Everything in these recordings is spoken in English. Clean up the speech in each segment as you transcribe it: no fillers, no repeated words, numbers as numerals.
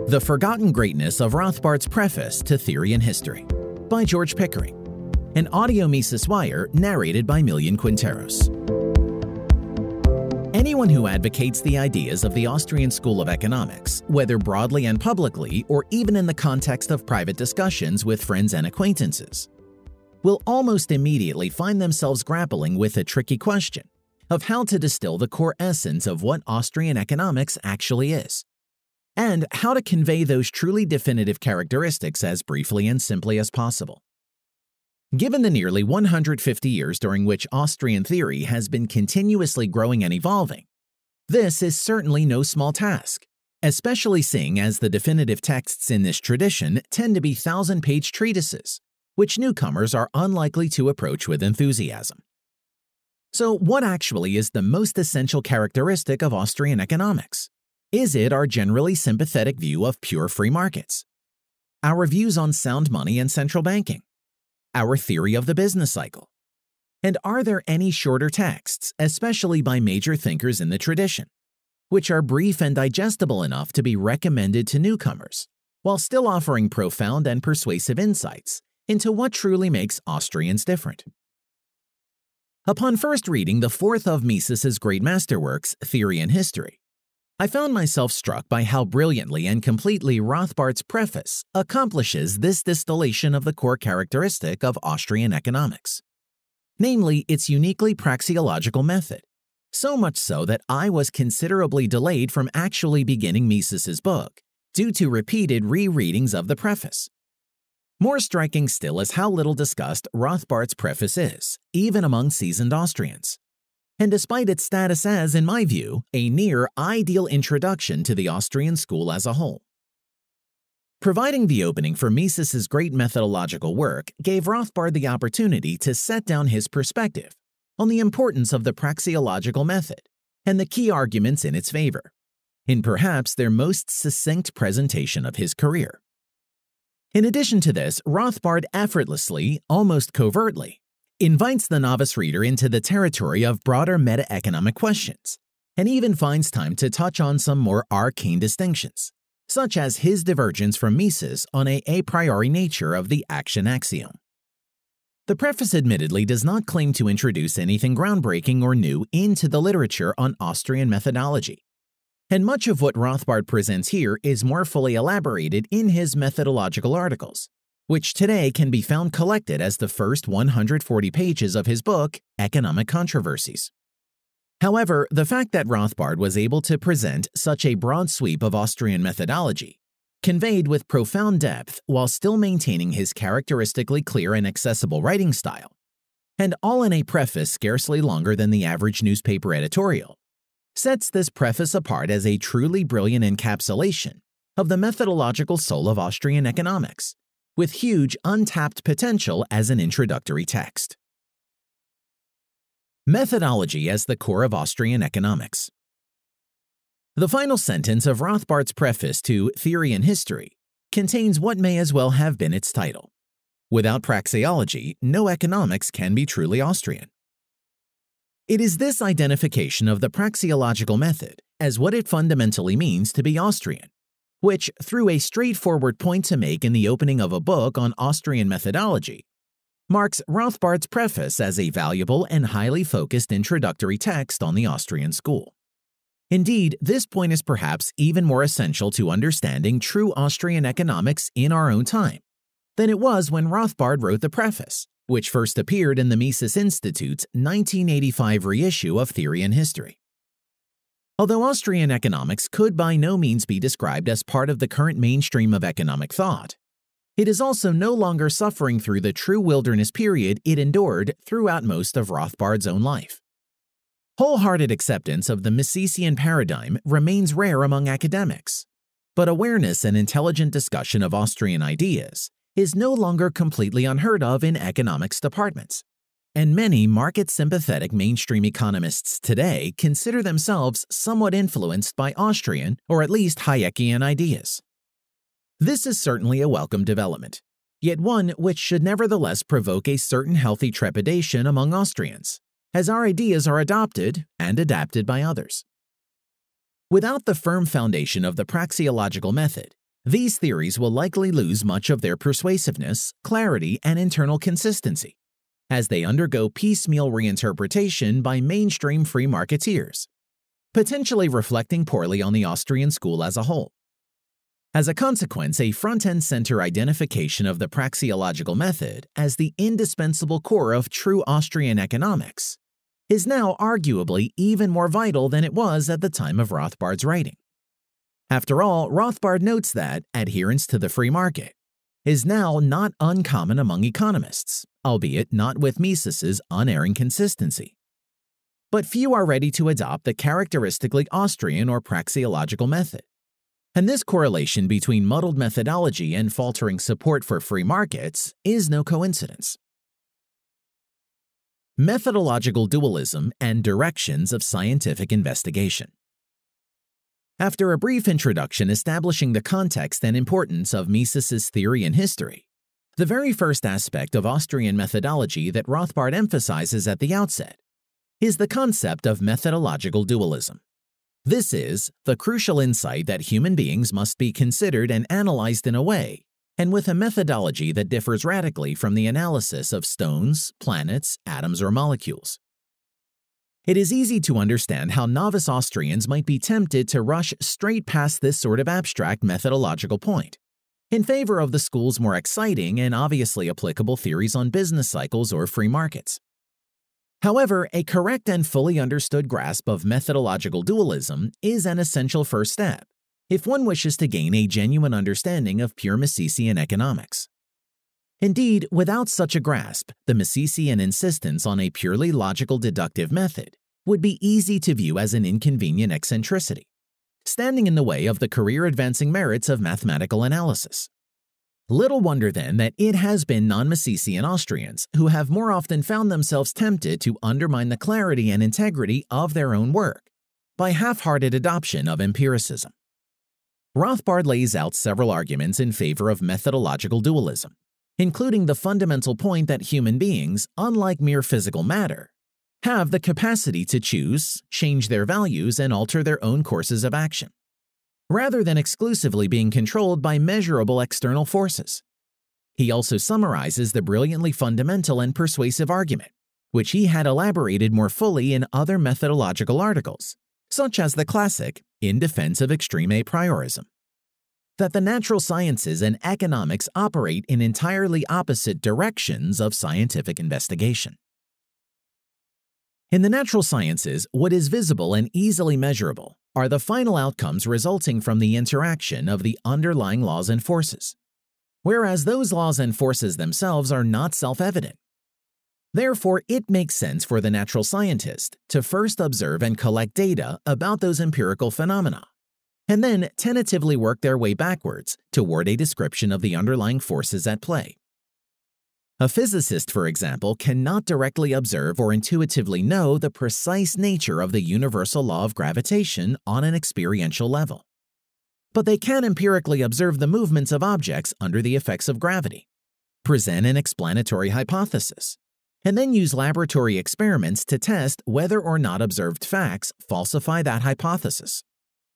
The Forgotten Greatness of Rothbard's Preface to Theory and History by George Pickering, an audio Mises Wire narrated by Millian Quinteros. Anyone who advocates the ideas of the Austrian School of Economics, whether broadly and publicly or even in the context of private discussions with friends and acquaintances, will almost immediately find themselves grappling with a tricky question of how to distill the core essence of what Austrian economics actually is, and how to convey those truly definitive characteristics as briefly and simply as possible. Given the nearly 150 years during which Austrian theory has been continuously growing and evolving, this is certainly no small task, especially seeing as the definitive texts in this tradition tend to be thousand-page treatises, which newcomers are unlikely to approach with enthusiasm. So, what actually is the most essential characteristic of Austrian economics? Is it our generally sympathetic view of pure free markets? Our views on sound money and central banking? Our theory of the business cycle? And are there any shorter texts, especially by major thinkers in the tradition, which are brief and digestible enough to be recommended to newcomers, while still offering profound and persuasive insights into what truly makes Austrians different? Upon first reading the fourth of Mises's great masterworks, Theory and History, I found myself struck by how brilliantly and completely Rothbard's preface accomplishes this distillation of the core characteristic of Austrian economics, namely its uniquely praxeological method, so much so that I was considerably delayed from actually beginning Mises's book due to repeated rereadings of the preface. More striking still is how little discussed Rothbard's preface is, even among seasoned Austrians, and despite its status as, in my view, a near-ideal introduction to the Austrian school as a whole. Providing the opening for Mises's great methodological work gave Rothbard the opportunity to set down his perspective on the importance of the praxeological method and the key arguments in its favor, in perhaps their most succinct presentation of his career. In addition to this, Rothbard effortlessly, almost covertly, invites the novice reader into the territory of broader meta-economic questions, and even finds time to touch on some more arcane distinctions, such as his divergence from Mises on a priori nature of the action axiom. The preface admittedly does not claim to introduce anything groundbreaking or new into the literature on Austrian methodology, and much of what Rothbard presents here is more fully elaborated in his methodological articles, which today can be found collected as the first 140 pages of his book, Economic Controversies. However, the fact that Rothbard was able to present such a broad sweep of Austrian methodology, conveyed with profound depth while still maintaining his characteristically clear and accessible writing style, and all in a preface scarcely longer than the average newspaper editorial, sets this preface apart as a truly brilliant encapsulation of the methodological soul of Austrian economics, with huge untapped potential as an introductory text. Methodology as the core of Austrian economics. The final sentence of Rothbard's preface to Theory and History contains what may as well have been its title. Without praxeology, no economics can be truly Austrian. It is this identification of the praxeological method as what it fundamentally means to be Austrian, which, through a straightforward point to make in the opening of a book on Austrian methodology, marks Rothbard's preface as a valuable and highly focused introductory text on the Austrian school. Indeed, this point is perhaps even more essential to understanding true Austrian economics in our own time than it was when Rothbard wrote the preface, which first appeared in the Mises Institute's 1985 reissue of Theory and History. Although Austrian economics could by no means be described as part of the current mainstream of economic thought, it is also no longer suffering through the true wilderness period it endured throughout most of Rothbard's own life. Wholehearted acceptance of the Misesian paradigm remains rare among academics, but awareness and intelligent discussion of Austrian ideas is no longer completely unheard of in economics departments, and many market-sympathetic mainstream economists today consider themselves somewhat influenced by Austrian or at least Hayekian ideas. This is certainly a welcome development, yet one which should nevertheless provoke a certain healthy trepidation among Austrians, as our ideas are adopted and adapted by others. Without the firm foundation of the praxeological method, these theories will likely lose much of their persuasiveness, clarity, and internal consistency as they undergo piecemeal reinterpretation by mainstream free marketeers, potentially reflecting poorly on the Austrian school as a whole. As a consequence, a front-end center identification of the praxeological method as the indispensable core of true Austrian economics is now arguably even more vital than it was at the time of Rothbard's writing. After all, Rothbard notes that adherence to the free market is now not uncommon among economists, albeit not with Mises's unerring consistency. But few are ready to adopt the characteristically Austrian or praxeological method. And this correlation between muddled methodology and faltering support for free markets is no coincidence. Methodological dualism and directions of scientific investigation. After a brief introduction establishing the context and importance of Mises's theory and history, the very first aspect of Austrian methodology that Rothbard emphasizes at the outset is the concept of methodological dualism. This is the crucial insight that human beings must be considered and analyzed in a way and with a methodology that differs radically from the analysis of stones, planets, atoms, or molecules. It is easy to understand how novice Austrians might be tempted to rush straight past this sort of abstract methodological point in favor of the school's more exciting and obviously applicable theories on business cycles or free markets. However, a correct and fully understood grasp of methodological dualism is an essential first step if one wishes to gain a genuine understanding of pure Misesian economics. Indeed, without such a grasp, the Misesian insistence on a purely logical deductive method would be easy to view as an inconvenient eccentricity, standing in the way of the career-advancing merits of mathematical analysis. Little wonder then that it has been non-Misesian Austrians who have more often found themselves tempted to undermine the clarity and integrity of their own work by half-hearted adoption of empiricism. Rothbard lays out several arguments in favor of methodological dualism, including the fundamental point that human beings, unlike mere physical matter, have the capacity to choose, change their values, and alter their own courses of action, rather than exclusively being controlled by measurable external forces. He also summarizes the brilliantly fundamental and persuasive argument, which he had elaborated more fully in other methodological articles, such as the classic In Defense of Extreme A Priorism, that the natural sciences and economics operate in entirely opposite directions of scientific investigation. In the natural sciences, what is visible and easily measurable are the final outcomes resulting from the interaction of the underlying laws and forces, whereas those laws and forces themselves are not self-evident. Therefore, it makes sense for the natural scientist to first observe and collect data about those empirical phenomena, and then tentatively work their way backwards toward a description of the underlying forces at play. A physicist, for example, cannot directly observe or intuitively know the precise nature of the universal law of gravitation on an experiential level. But they can empirically observe the movements of objects under the effects of gravity, present an explanatory hypothesis, and then use laboratory experiments to test whether or not observed facts falsify that hypothesis.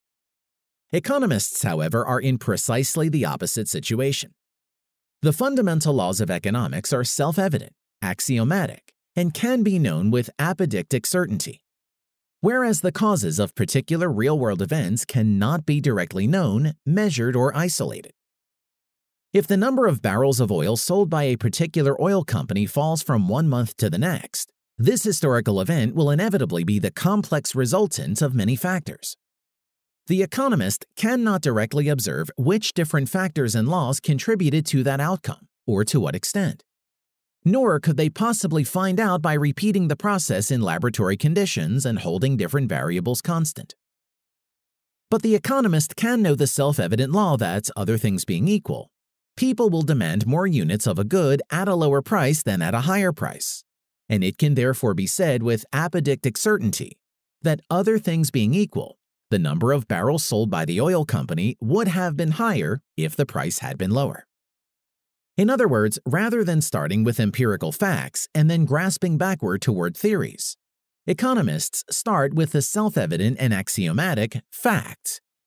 Economists, however, are in precisely the opposite situation. The fundamental laws of economics are self-evident, axiomatic, and can be known with apodictic certainty, whereas the causes of particular real-world events cannot be directly known, measured, or isolated. If the number of barrels of oil sold by a particular oil company falls from one month to the next, this historical event will inevitably be the complex resultant of many factors. The economist cannot directly observe which different factors and laws contributed to that outcome, or to what extent. Nor could they possibly find out by repeating the process in laboratory conditions and holding different variables constant. But the economist can know the self-evident law that, other things being equal, people will demand more units of a good at a lower price than at a higher price, and it can therefore be said with apodictic certainty that, other things being equal, the number of barrels sold by the oil company would have been higher if the price had been lower. In other words, rather than starting with empirical facts and then grasping backward toward theories, economists start with the self-evident and axiomatic facts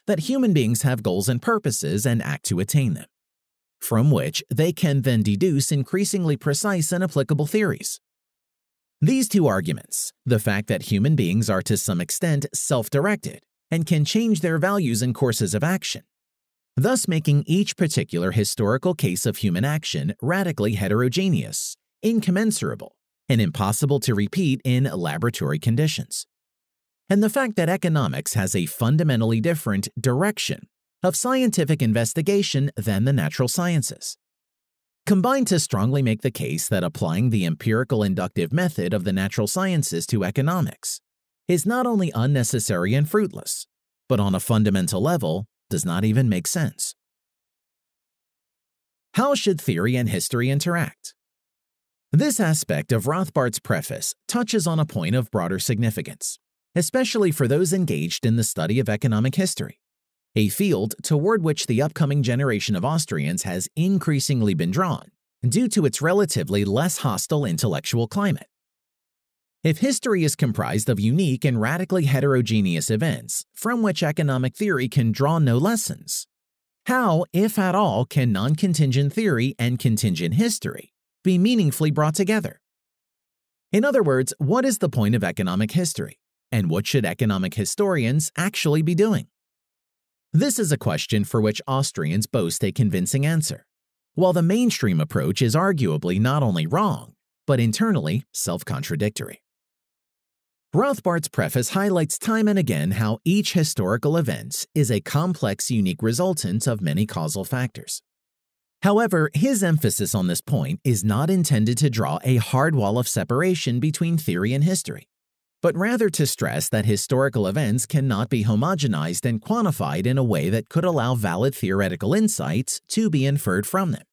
that human beings have goals and purposes and act to attain them, from which they can then deduce increasingly precise and applicable theories. These two arguments, the fact that human beings are to some extent self-directed and can change their values and courses of action, thus making each particular historical case of human action radically heterogeneous, incommensurable, and impossible to repeat in laboratory conditions. And the fact that economics has a fundamentally different direction of scientific investigation than the natural sciences, combine to strongly make the case that applying the empirical inductive method of the natural sciences to economics is not only unnecessary and fruitless, but on a fundamental level does not even make sense. How should theory and history interact? This aspect of Rothbard's preface touches on a point of broader significance, especially for those engaged in the study of economic history, a field toward which the upcoming generation of Austrians has increasingly been drawn due to its relatively less hostile intellectual climate. If history is comprised of unique and radically heterogeneous events from which economic theory can draw no lessons, how, if at all, can non-contingent theory and contingent history be meaningfully brought together? In other words, what is the point of economic history, and what should economic historians actually be doing? This is a question for which Austrians boast a convincing answer, while the mainstream approach is arguably not only wrong, but internally self-contradictory. Rothbard's preface highlights time and again how each historical event is a complex, unique resultant of many causal factors. However, his emphasis on this point is not intended to draw a hard wall of separation between theory and history, but rather to stress that historical events cannot be homogenized and quantified in a way that could allow valid theoretical insights to be inferred from them.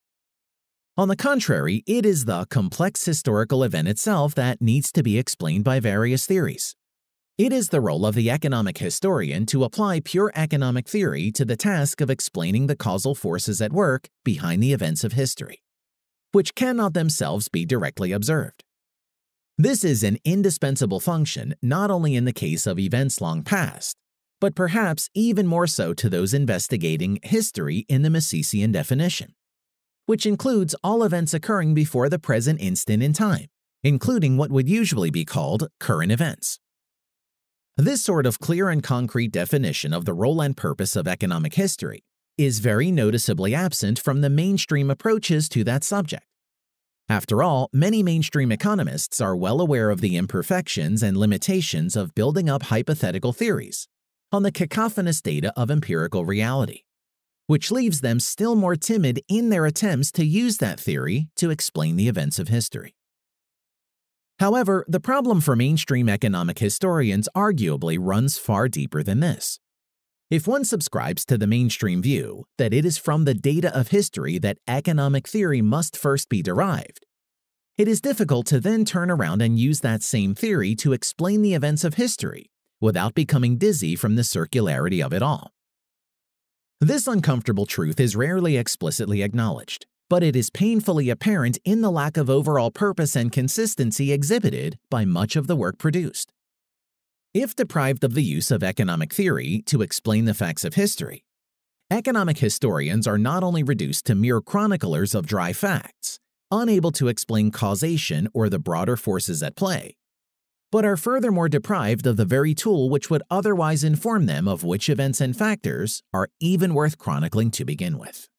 On the contrary, it is the complex historical event itself that needs to be explained by various theories. It is the role of the economic historian to apply pure economic theory to the task of explaining the causal forces at work behind the events of history, which cannot themselves be directly observed. This is an indispensable function not only in the case of events long past, but perhaps even more so to those investigating history in the Misesian definition, which includes all events occurring before the present instant in time, including what would usually be called current events. This sort of clear and concrete definition of the role and purpose of economic history is very noticeably absent from the mainstream approaches to that subject. After all, many mainstream economists are well aware of the imperfections and limitations of building up hypothetical theories on the cacophonous data of empirical reality, which leaves them still more timid in their attempts to use that theory to explain the events of history. However, the problem for mainstream economic historians arguably runs far deeper than this. If one subscribes to the mainstream view that it is from the data of history that economic theory must first be derived, it is difficult to then turn around and use that same theory to explain the events of history without becoming dizzy from the circularity of it all. This uncomfortable truth is rarely explicitly acknowledged, but it is painfully apparent in the lack of overall purpose and consistency exhibited by much of the work produced. If deprived of the use of economic theory to explain the facts of history, economic historians are not only reduced to mere chroniclers of dry facts, unable to explain causation or the broader forces at play, but are furthermore deprived of the very tool which would otherwise inform them of which events and factors are even worth chronicling to begin with.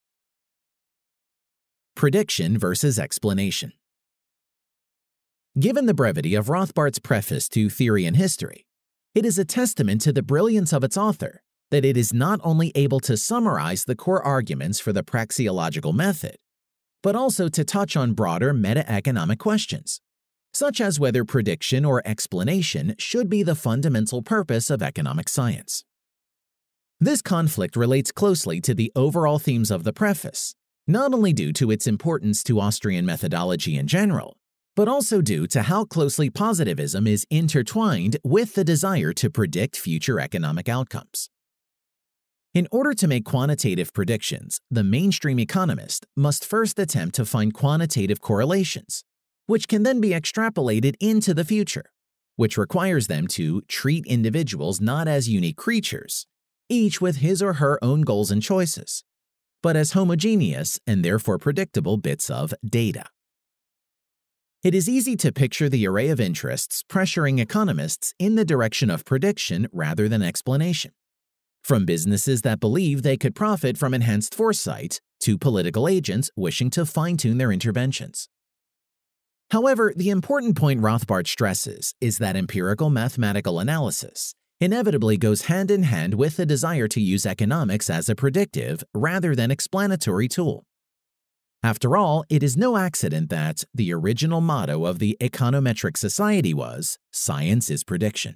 Prediction versus explanation. Given the brevity of Rothbard's preface to Theory and History, it is a testament to the brilliance of its author that it is not only able to summarize the core arguments for the praxeological method, but also to touch on broader meta-economic questions, such as whether prediction or explanation should be the fundamental purpose of economic science. This conflict relates closely to the overall themes of the preface, not only due to its importance to Austrian methodology in general, but also due to how closely positivism is intertwined with the desire to predict future economic outcomes. In order to make quantitative predictions, the mainstream economist must first attempt to find quantitative correlations, which can then be extrapolated into the future, which requires them to treat individuals not as unique creatures, each with his or her own goals and choices, but as homogeneous and therefore predictable bits of data. It is easy to picture the array of interests pressuring economists in the direction of prediction rather than explanation, from businesses that believe they could profit from enhanced foresight to political agents wishing to fine-tune their interventions. However, the important point Rothbard stresses is that empirical mathematical analysis inevitably goes hand in hand with the desire to use economics as a predictive rather than explanatory tool. After all, it is no accident that the original motto of the Econometric Society was, "Science is prediction."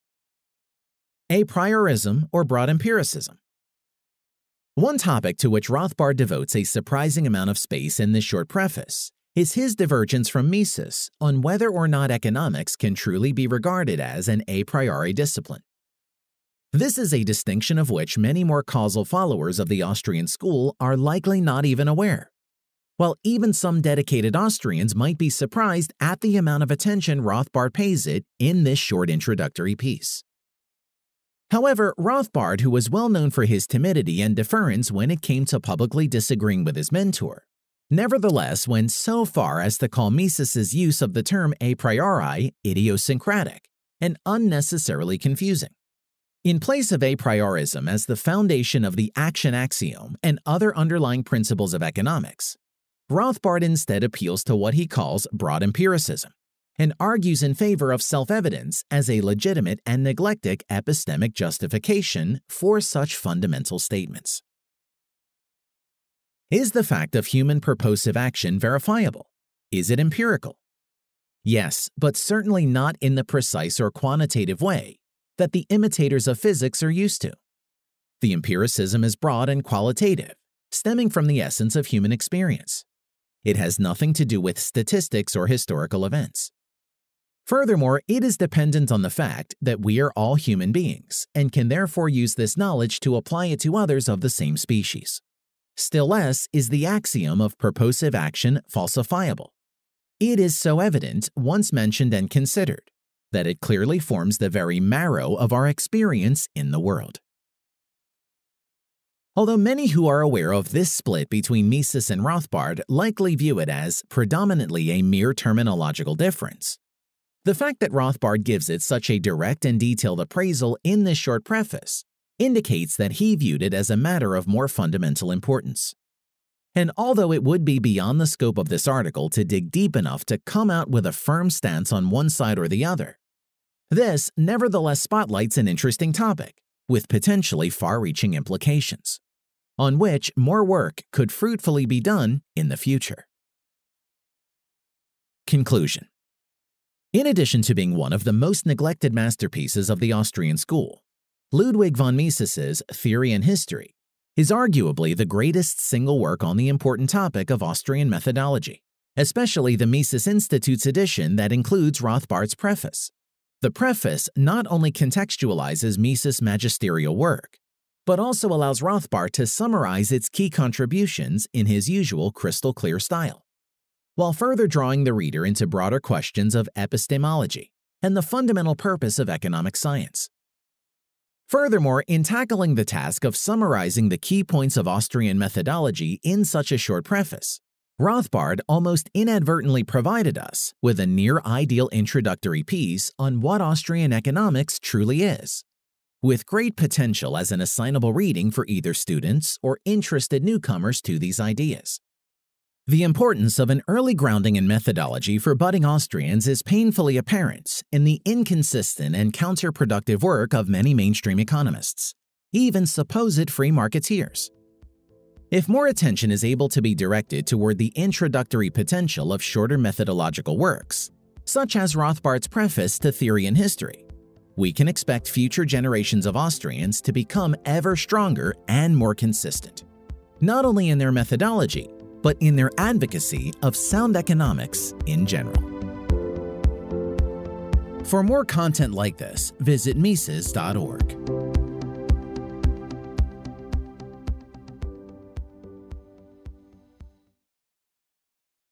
A priorism or broad empiricism. One topic to which Rothbard devotes a surprising amount of space in this short preface is his divergence from Mises on whether or not economics can truly be regarded as an a priori discipline. This is a distinction of which many more causal followers of the Austrian school are likely not even aware, while even some dedicated Austrians might be surprised at the amount of attention Rothbard pays it in this short introductory piece. However, Rothbard, who was well known for his timidity and deference when it came to publicly disagreeing with his mentor, nevertheless went so far as to call Mises's use of the term a priori idiosyncratic and unnecessarily confusing. In place of a priorism as the foundation of the action axiom and other underlying principles of economics, Rothbard instead appeals to what he calls broad empiricism and argues in favor of self-evidence as a legitimate and neglected epistemic justification for such fundamental statements. Is the fact of human purposive action verifiable? Is it empirical? Yes, but certainly not in the precise or quantitative way that the imitators of physics are used to. The empiricism is broad and qualitative, stemming from the essence of human experience. It has nothing to do with statistics or historical events. Furthermore, it is dependent on the fact that we are all human beings and can therefore use this knowledge to apply it to others of the same species. Still less is the axiom of purposive action falsifiable. It is so evident, once mentioned and considered, that it clearly forms the very marrow of our experience in the world. Although many who are aware of this split between Mises and Rothbard likely view it as predominantly a mere terminological difference, the fact that Rothbard gives it such a direct and detailed appraisal in this short preface indicates that he viewed it as a matter of more fundamental importance. And although it would be beyond the scope of this article to dig deep enough to come out with a firm stance on one side or the other, this nevertheless spotlights an interesting topic with potentially far-reaching implications, on which more work could fruitfully be done in the future. Conclusion. In addition to being one of the most neglected masterpieces of the Austrian school, Ludwig von Mises's Theory and History is arguably the greatest single work on the important topic of Austrian methodology, especially the Mises Institute's edition that includes Rothbard's preface. The preface not only contextualizes Mises' magisterial work, but also allows Rothbard to summarize its key contributions in his usual crystal-clear style, while further drawing the reader into broader questions of epistemology and the fundamental purpose of economic science. Furthermore, in tackling the task of summarizing the key points of Austrian methodology in such a short preface, Rothbard almost inadvertently provided us with a near-ideal introductory piece on what Austrian economics truly is, with great potential as an assignable reading for either students or interested newcomers to these ideas. The importance of an early grounding in methodology for budding Austrians is painfully apparent in the inconsistent and counterproductive work of many mainstream economists, even supposed free marketeers. If more attention is able to be directed toward the introductory potential of shorter methodological works, such as Rothbard's preface to Theory and History, we can expect future generations of Austrians to become ever stronger and more consistent, not only in their methodology, but in their advocacy of sound economics in general. For more content like this, visit Mises.org.